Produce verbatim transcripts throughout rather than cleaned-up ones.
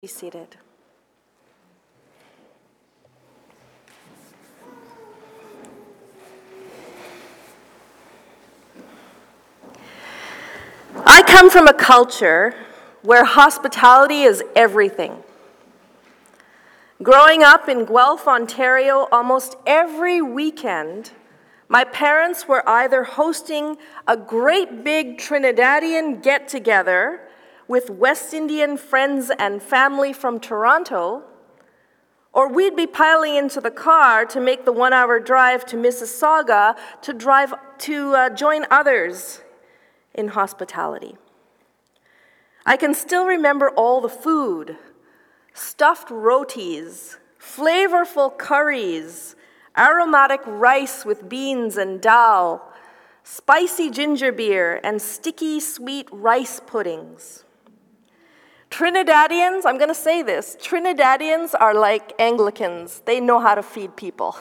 Be seated. I come from a culture where hospitality is everything. Growing up in Guelph, Ontario, almost every weekend, my parents were either hosting a great big Trinidadian get-together with West Indian friends and family from Toronto, or we'd be piling into the car to make the one-hour drive to Mississauga to drive to uh, join others in hospitality. I can still remember all the food: stuffed rotis, flavorful curries, aromatic rice with beans and dal, spicy ginger beer, and sticky sweet rice puddings. Trinidadians, I'm going to say this, Trinidadians are like Anglicans. They know how to feed people.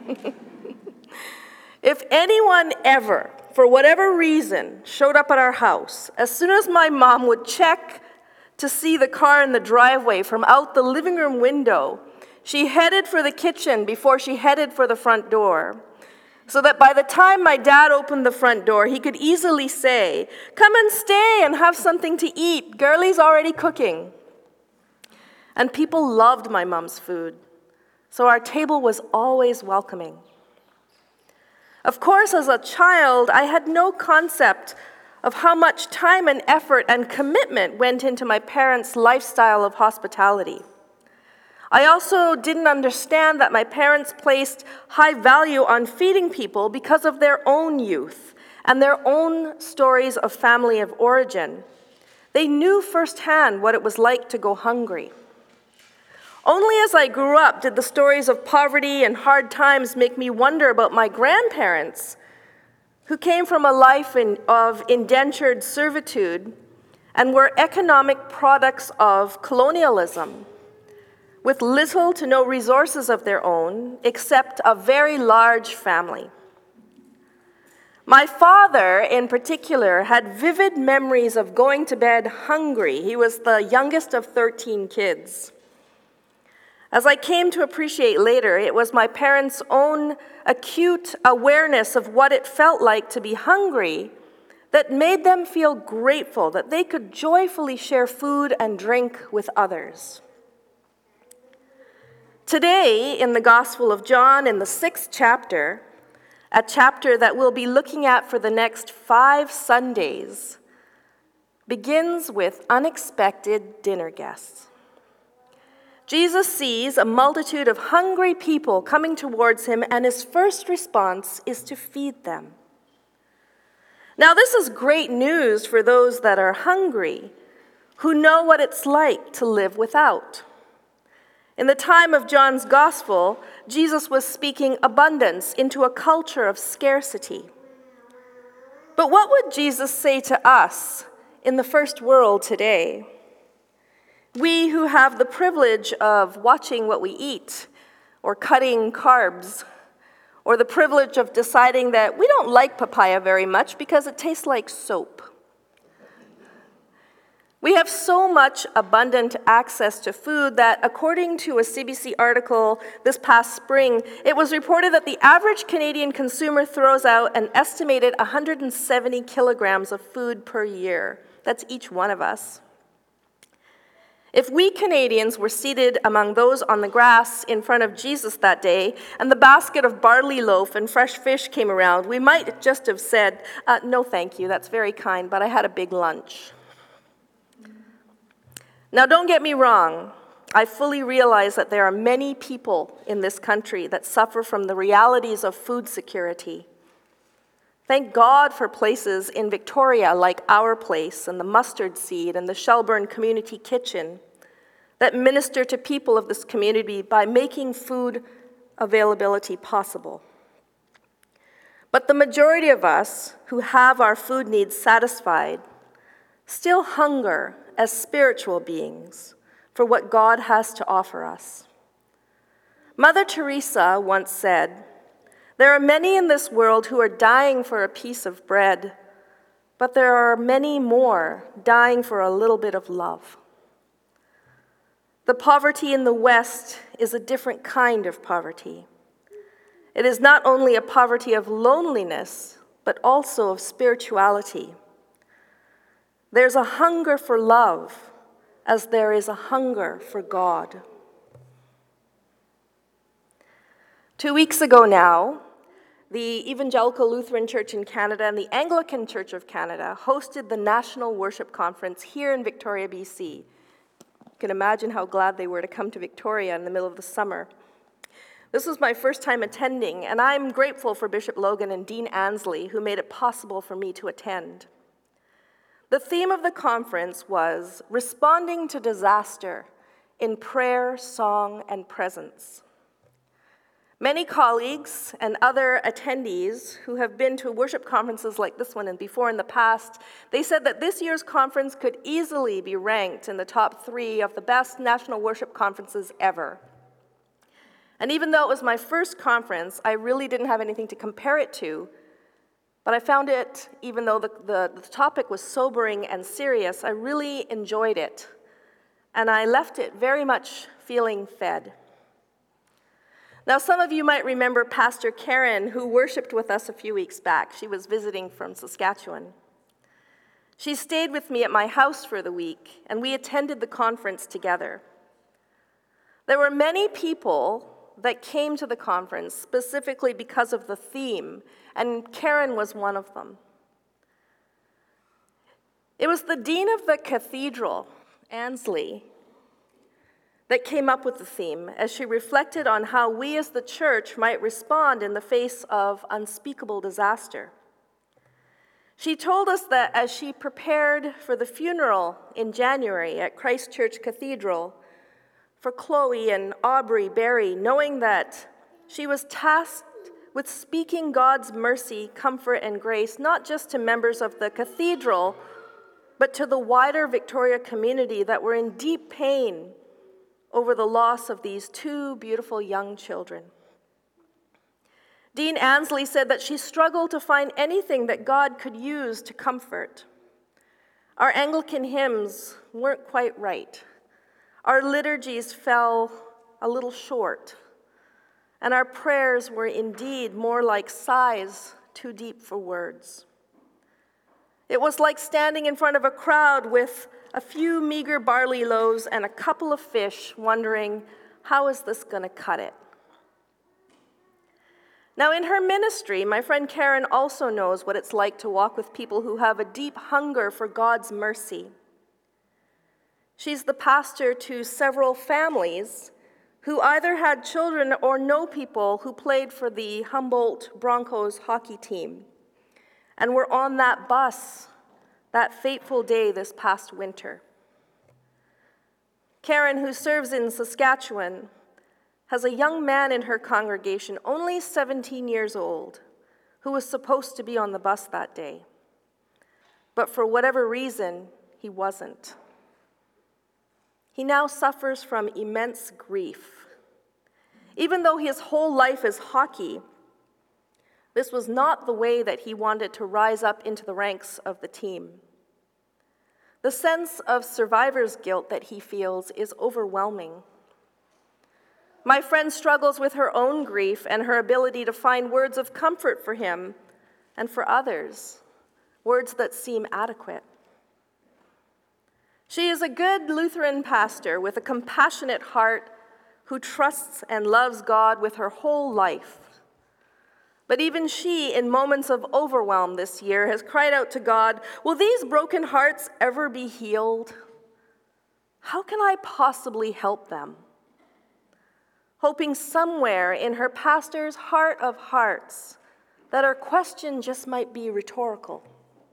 If anyone ever, for whatever reason, showed up at our house, as soon as my mom would check to see the car in the driveway from out the living room window, she headed for the kitchen before she headed for the front door, so that by the time my dad opened the front door, he could easily say, "Come and stay and have something to eat. Girlie's already cooking." And people loved my mom's food, so our table was always welcoming. Of course, as a child, I had no concept of how much time and effort and commitment went into my parents' lifestyle of hospitality. I also didn't understand that my parents placed high value on feeding people because of their own youth and their own stories of family of origin. They knew firsthand what it was like to go hungry. Only as I grew up did the stories of poverty and hard times make me wonder about my grandparents, who came from a life in, of indentured servitude and were economic products of colonialism, with little to no resources of their own, except a very large family. My father, in particular, had vivid memories of going to bed hungry. He was the youngest of thirteen kids. As I came to appreciate later, it was my parents' own acute awareness of what it felt like to be hungry that made them feel grateful that they could joyfully share food and drink with others. Today, in the Gospel of John, in the sixth chapter, a chapter that we'll be looking at for the next five Sundays, begins with unexpected dinner guests. Jesus sees a multitude of hungry people coming towards him, and his first response is to feed them. Now, this is great news for those that are hungry, who know what it's like to live without. In the time of John's Gospel, Jesus was speaking abundance into a culture of scarcity. But what would Jesus say to us in the first world today? We who have the privilege of watching what we eat, or cutting carbs, or the privilege of deciding that we don't like papaya very much because it tastes like soap. We have so much abundant access to food that, according to a C B C article this past spring, it was reported that the average Canadian consumer throws out an estimated one hundred seventy kilograms of food per year. That's each one of us. If we Canadians were seated among those on the grass in front of Jesus that day, and the basket of barley loaf and fresh fish came around, we might just have said, uh, "No, thank you, that's very kind, but I had a big lunch." Now, don't get me wrong. I fully realize that there are many people in this country that suffer from the realities of food security. Thank God for places in Victoria like Our Place and the Mustard Seed and the Shelburne Community Kitchen that minister to people of this community by making food availability possible. But the majority of us who have our food needs satisfied still hunger as spiritual beings for what God has to offer us. Mother Teresa once said, "There are many in this world who are dying for a piece of bread, but there are many more dying for a little bit of love." The poverty in the West is a different kind of poverty. It is not only a poverty of loneliness, but also of spirituality. There's a hunger for love as there is a hunger for God. Two weeks ago now, the Evangelical Lutheran Church in Canada and the Anglican Church of Canada hosted the National Worship Conference here in Victoria, B C. You can imagine how glad they were to come to Victoria in the middle of the summer. This was my first time attending, and I'm grateful for Bishop Logan and Dean Ansley, who made it possible for me to attend. The theme of the conference was Responding to Disaster in Prayer, Song, and Presence. Many colleagues and other attendees who have been to worship conferences like this one and before in the past, they said that this year's conference could easily be ranked in the top three of the best national worship conferences ever. And even though it was my first conference, I really didn't have anything to compare it to, but I found it, even though the, the, the topic was sobering and serious, I really enjoyed it. And I left it very much feeling fed. Now, some of you might remember Pastor Karen, who worshiped with us a few weeks back. She was visiting from Saskatchewan. She stayed with me at my house for the week, and we attended the conference together. There were many people that came to the conference specifically because of the theme, and Karen was one of them. It was the dean of the cathedral, Ansley, that came up with the theme as she reflected on how we as the church might respond in the face of unspeakable disaster. She told us that as she prepared for the funeral in January at Christ Church Cathedral for Chloe and Aubrey Berry, knowing that she was tasked with speaking God's mercy, comfort, and grace, not just to members of the cathedral, but to the wider Victoria community that were in deep pain over the loss of these two beautiful young children. Dean Ansley said that she struggled to find anything that God could use to comfort. Our Anglican hymns weren't quite right. Our liturgies fell a little short, and our prayers were indeed more like sighs too deep for words. It was like standing in front of a crowd with a few meager barley loaves and a couple of fish, wondering, how is this going to cut it? Now, in her ministry, my friend Karen also knows what it's like to walk with people who have a deep hunger for God's mercy. She's the pastor to several families who either had children or know people who played for the Humboldt Broncos hockey team and were on that bus that fateful day this past winter. Karen, who serves in Saskatchewan, has a young man in her congregation, only seventeen years old, who was supposed to be on the bus that day. But for whatever reason, he wasn't. He now suffers from immense grief. Even though his whole life is hockey, this was not the way that he wanted to rise up into the ranks of the team. The sense of survivor's guilt that he feels is overwhelming. My friend struggles with her own grief and her ability to find words of comfort for him and for others, words that seem adequate. She is a good Lutheran pastor with a compassionate heart who trusts and loves God with her whole life. But even she, in moments of overwhelm this year, has cried out to God, will these broken hearts ever be healed? How can I possibly help them? Hoping somewhere in her pastor's heart of hearts that her question just might be rhetorical.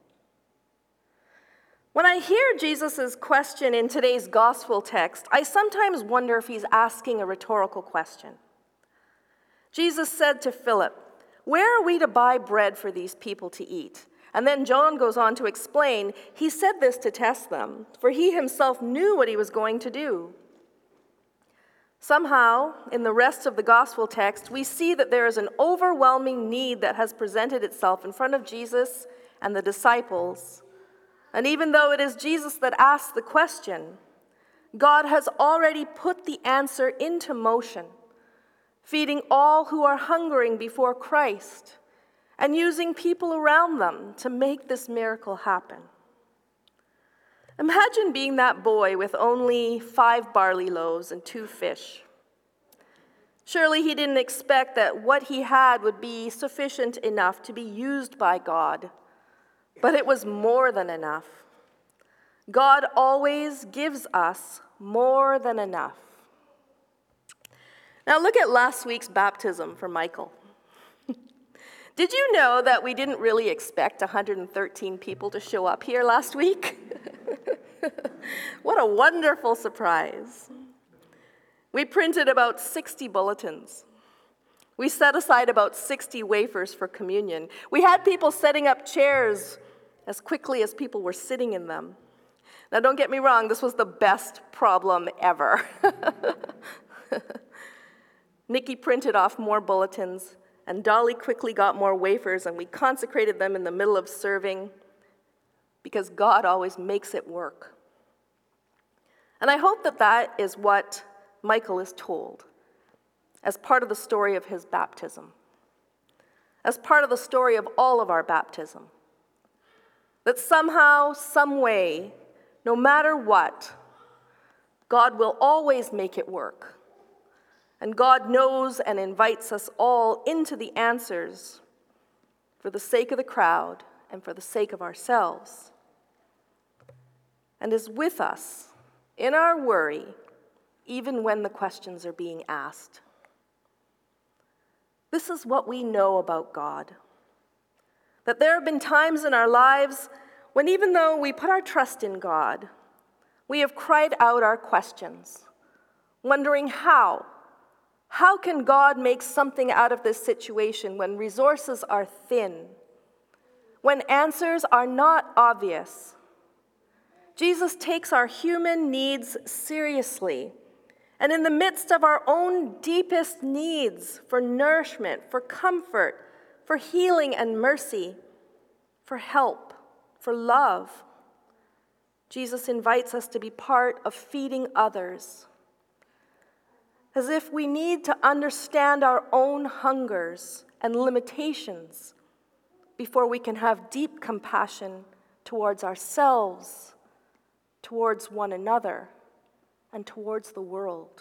When I hear Jesus' question in today's gospel text, I sometimes wonder if he's asking a rhetorical question. Jesus said to Philip, where are we to buy bread for these people to eat? And then John goes on to explain, he said this to test them, for he himself knew what he was going to do. Somehow, in the rest of the gospel text, we see that there is an overwhelming need that has presented itself in front of Jesus and the disciples. And even though it is Jesus that asks the question, God has already put the answer into motion, feeding all who are hungering before Christ and using people around them to make this miracle happen. Imagine being that boy with only five barley loaves and two fish. Surely he didn't expect that what he had would be sufficient enough to be used by God, but it was more than enough. God always gives us more than enough. Now look at last week's baptism for Michael. Did you know that we didn't really expect one hundred thirteen people to show up here last week? What a wonderful surprise. We printed about sixty bulletins. We set aside about sixty wafers for communion. We had people setting up chairs as quickly as people were sitting in them. Now, don't get me wrong, this was the best problem ever. Nikki printed off more bulletins, and Dolly quickly got more wafers, and we consecrated them in the middle of serving because God always makes it work. And I hope that that is what Michael is told as part of the story of his baptism, as part of the story of all of our baptism, that somehow, some way, no matter what, God will always make it work. And God knows and invites us all into the answers for the sake of the crowd and for the sake of ourselves, and is with us in our worry, even when the questions are being asked. This is what we know about God, that there have been times in our lives when even though we put our trust in God, we have cried out our questions, wondering how. How can God make something out of this situation when resources are thin, when answers are not obvious? Jesus takes our human needs seriously, and in the midst of our own deepest needs for nourishment, for comfort, for healing and mercy, for help, for love, Jesus invites us to be part of feeding others, as if we need to understand our own hungers and limitations before we can have deep compassion towards ourselves, towards one another, and towards the world.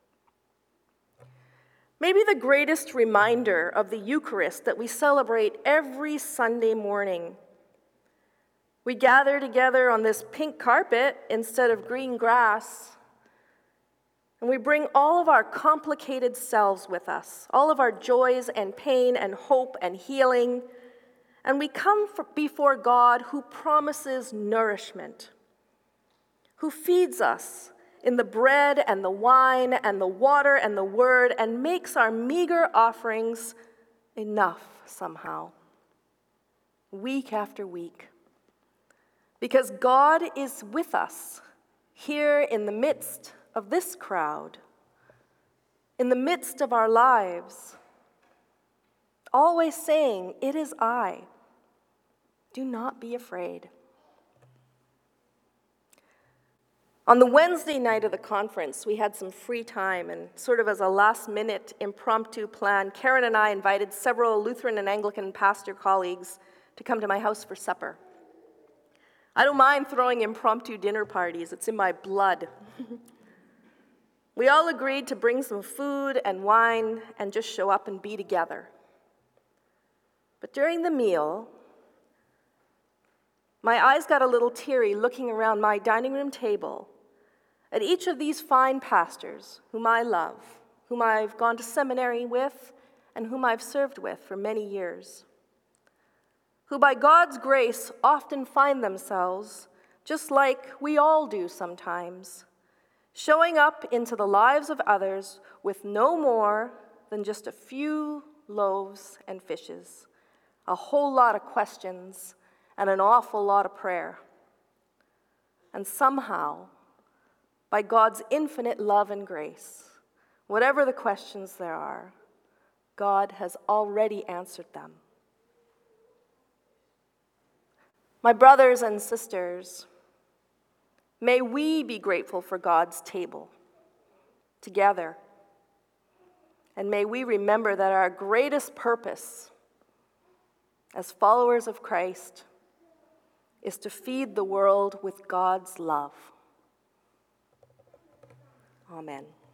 Maybe the greatest reminder of the Eucharist that we celebrate every Sunday morning. We gather together on this pink carpet instead of green grass, and we bring all of our complicated selves with us, all of our joys and pain and hope and healing, and we come before God who promises nourishment, who feeds us in the bread and the wine and the water and the word, and makes our meager offerings enough somehow, week after week. Because God is with us here in the midst of this crowd, in the midst of our lives, always saying, "It is I. Do not be afraid." On the Wednesday night of the conference, we had some free time, and sort of as a last-minute impromptu plan, Karen and I invited several Lutheran and Anglican pastor colleagues to come to my house for supper. I don't mind throwing impromptu dinner parties. It's in my blood. We all agreed to bring some food and wine and just show up and be together. But during the meal, my eyes got a little teary looking around my dining room table at each of these fine pastors whom I love, whom I've gone to seminary with, and whom I've served with for many years, who by God's grace often find themselves, just like we all do sometimes, showing up into the lives of others with no more than just a few loaves and fishes, a whole lot of questions, and an awful lot of prayer. And somehow, by God's infinite love and grace, whatever the questions there are, God has already answered them. My brothers and sisters, May we be grateful for God's table together. And may we remember that our greatest purpose as followers of Christ is to feed the world with God's love. Amen.